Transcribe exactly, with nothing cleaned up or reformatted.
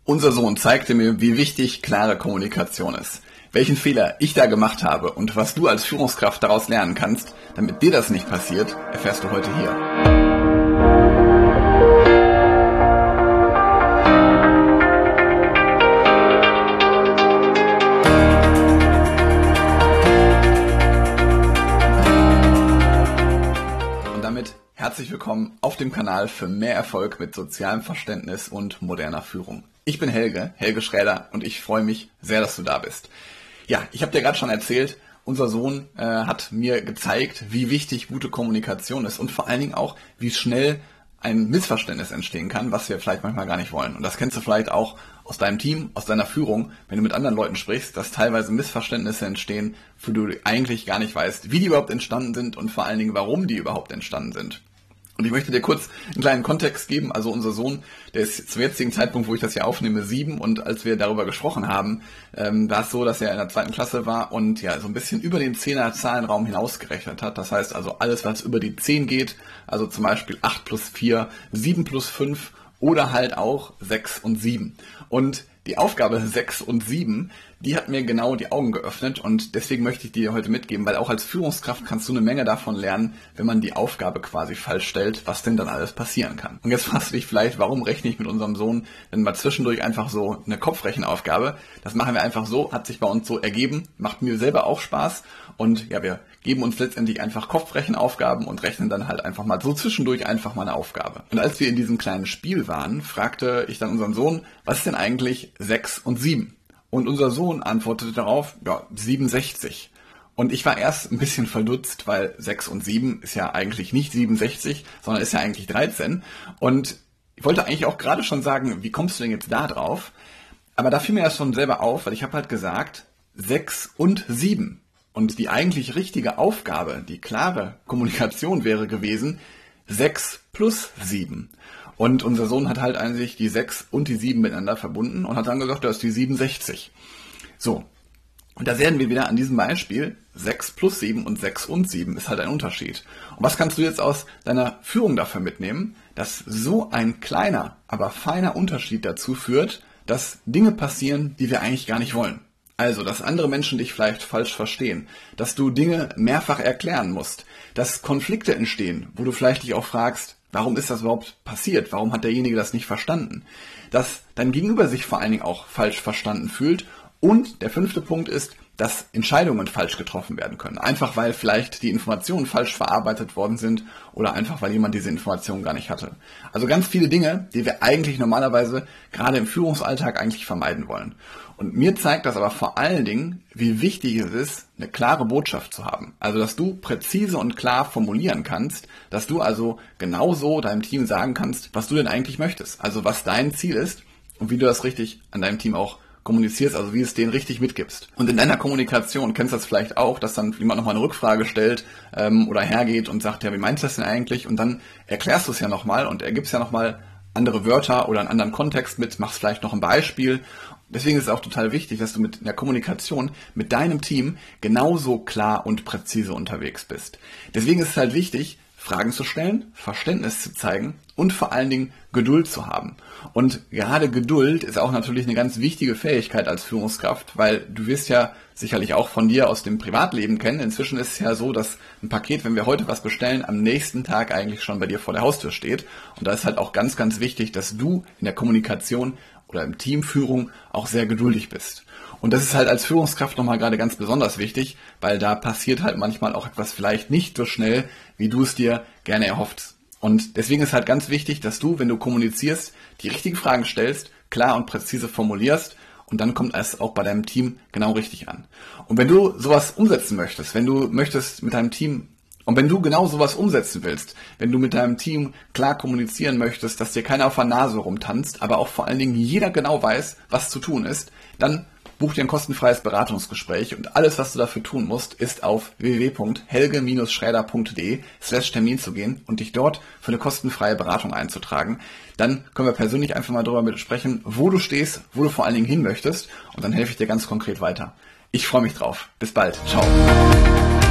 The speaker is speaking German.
Unser Sohn zeigte mir, wie wichtig klare Kommunikation ist. Welchen Fehler ich da gemacht habe und was du als Führungskraft daraus lernen kannst, damit dir das nicht passiert, erfährst du heute hier. Herzlich willkommen auf dem Kanal für mehr Erfolg mit sozialem Verständnis und moderner Führung. Ich bin Helge, Helge Schräder, und ich freue mich sehr, dass du da bist. Ja, ich habe dir gerade schon erzählt, unser Sohn äh, hat mir gezeigt, wie wichtig gute Kommunikation ist und vor allen Dingen auch, wie schnell ein Missverständnis entstehen kann, was wir vielleicht manchmal gar nicht wollen. Und das kennst du vielleicht auch aus deinem Team, aus deiner Führung, wenn du mit anderen Leuten sprichst, dass teilweise Missverständnisse entstehen, für die du eigentlich gar nicht weißt, wie die überhaupt entstanden sind und vor allen Dingen, warum die überhaupt entstanden sind. Und ich möchte dir kurz einen kleinen Kontext geben. Also unser Sohn, der ist zum jetzigen Zeitpunkt, wo ich das hier aufnehme, sieben. Und als wir darüber gesprochen haben, ähm, war es so, dass er in der zweiten Klasse war und ja so ein bisschen über den Zehner-Zahlenraum hinausgerechnet hat. Das heißt also alles, was über die zehn geht, also zum Beispiel acht plus vier, sieben plus fünf oder halt auch sechs und sieben. Und die Aufgabe sechs und sieben, die hat mir genau die Augen geöffnet und deswegen möchte ich dir heute mitgeben, weil auch als Führungskraft kannst du eine Menge davon lernen, wenn man die Aufgabe quasi falsch stellt, was denn dann alles passieren kann. Und jetzt fragst du dich vielleicht, warum rechne ich mit unserem Sohn denn mal zwischendurch einfach so eine Kopfrechenaufgabe? Das machen wir einfach so, hat sich bei uns so ergeben, macht mir selber auch Spaß und ja, wir geben uns letztendlich einfach Kopfrechenaufgaben und rechnen dann halt einfach mal so zwischendurch einfach mal eine Aufgabe. Und als wir in diesem kleinen Spiel waren, fragte ich dann unseren Sohn, was ist denn eigentlich sechs und sieben? Und unser Sohn antwortete darauf, ja, siebenundsechzig. Und ich war erst ein bisschen verdutzt, weil sechs und sieben ist ja eigentlich nicht siebenundsechzig, sondern ist ja eigentlich dreizehn. Und ich wollte eigentlich auch gerade schon sagen, wie kommst du denn jetzt da drauf? Aber da fiel mir das schon selber auf, weil ich habe halt gesagt, sechs und sieben. Und die eigentlich richtige Aufgabe, die klare Kommunikation wäre gewesen, sechs plus sieben. Und unser Sohn hat halt eigentlich die sechs und die sieben miteinander verbunden und hat dann gesagt, das ist die siebenundsechzig. So, und da sehen wir wieder an diesem Beispiel, sechs plus sieben und sechs und sieben ist halt ein Unterschied. Und was kannst du jetzt aus deiner Führung dafür mitnehmen, dass so ein kleiner, aber feiner Unterschied dazu führt, dass Dinge passieren, die wir eigentlich gar nicht wollen. Also, dass andere Menschen dich vielleicht falsch verstehen, dass du Dinge mehrfach erklären musst, dass Konflikte entstehen, wo du vielleicht dich auch fragst, warum ist das überhaupt passiert? Warum hat derjenige das nicht verstanden? Dass dein Gegenüber sich vor allen Dingen auch falsch verstanden fühlt. Und der fünfte Punkt ist, dass Entscheidungen falsch getroffen werden können. Einfach weil vielleicht die Informationen falsch verarbeitet worden sind oder einfach weil jemand diese Informationen gar nicht hatte. Also ganz viele Dinge, die wir eigentlich normalerweise gerade im Führungsalltag eigentlich vermeiden wollen. Und mir zeigt das aber vor allen Dingen, wie wichtig es ist, eine klare Botschaft zu haben. Also, dass du präzise und klar formulieren kannst, dass du also genauso deinem Team sagen kannst, was du denn eigentlich möchtest. Also, was dein Ziel ist und wie du das richtig an deinem Team auch kommunizierst, also wie es denen richtig mitgibst. Und in deiner Kommunikation kennst du das vielleicht auch, dass dann jemand nochmal eine Rückfrage stellt ähm, oder hergeht und sagt, ja, wie meinst du das denn eigentlich? Und dann erklärst du es ja nochmal und ergibst ja nochmal andere Wörter oder einen anderen Kontext mit, machst vielleicht noch ein Beispiel. Deswegen ist es auch total wichtig, dass du mit in der Kommunikation mit deinem Team genauso klar und präzise unterwegs bist. Deswegen ist es halt wichtig, Fragen zu stellen, Verständnis zu zeigen und vor allen Dingen Geduld zu haben. Und gerade Geduld ist auch natürlich eine ganz wichtige Fähigkeit als Führungskraft, weil du wirst ja sicherlich auch von dir aus dem Privatleben kennen. Inzwischen ist es ja so, dass ein Paket, wenn wir heute was bestellen, am nächsten Tag eigentlich schon bei dir vor der Haustür steht. Und da ist halt auch ganz, ganz wichtig, dass du in der Kommunikation oder im Teamführung auch sehr geduldig bist. Und das ist halt als Führungskraft nochmal gerade ganz besonders wichtig, weil da passiert halt manchmal auch etwas vielleicht nicht so schnell, wie du es dir gerne erhoffst. Und deswegen ist halt ganz wichtig, dass du, wenn du kommunizierst, die richtigen Fragen stellst, klar und präzise formulierst und dann kommt es auch bei deinem Team genau richtig an. Und wenn du sowas umsetzen möchtest, wenn du möchtest mit deinem Team Und wenn du genau sowas umsetzen willst, wenn du mit deinem Team klar kommunizieren möchtest, dass dir keiner auf der Nase rumtanzt, aber auch vor allen Dingen jeder genau weiß, was zu tun ist, dann buch dir ein kostenfreies Beratungsgespräch und alles, was du dafür tun musst, ist auf w w w punkt helge schräder punkt de slash Termin zu gehen und dich dort für eine kostenfreie Beratung einzutragen. Dann können wir persönlich einfach mal darüber sprechen, wo du stehst, wo du vor allen Dingen hin möchtest und dann helfe ich dir ganz konkret weiter. Ich freue mich drauf. Bis bald. Ciao.